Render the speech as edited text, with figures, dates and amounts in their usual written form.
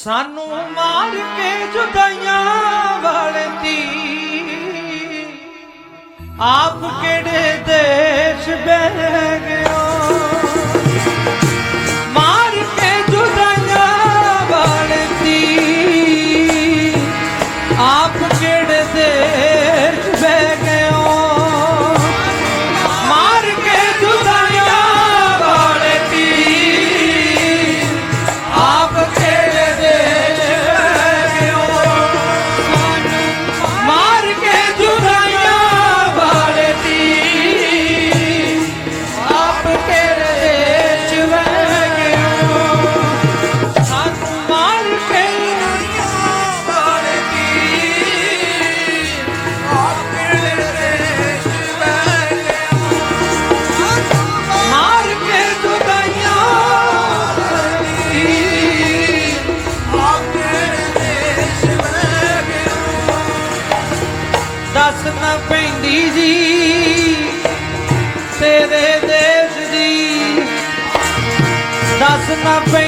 सानू मार के जुदाइयां वाले दी आप केड़े देश बह गयो। मार के जुदाइयां वाले दी आप केड़े देश बह गयो। मार के जुदाइयां वाले दी आप केड़े देश बह गयो। मार के जुदाइयां वाले दी आप केड़े देश बह गयो। सानू मार के जुदाइयां वाले दी आप केड़े देश बह गयो। मार के जुदाइयां वाले दी आप केड़े देश बह गयो। दस ना पैंदी जी तेरे देश दी, दस ना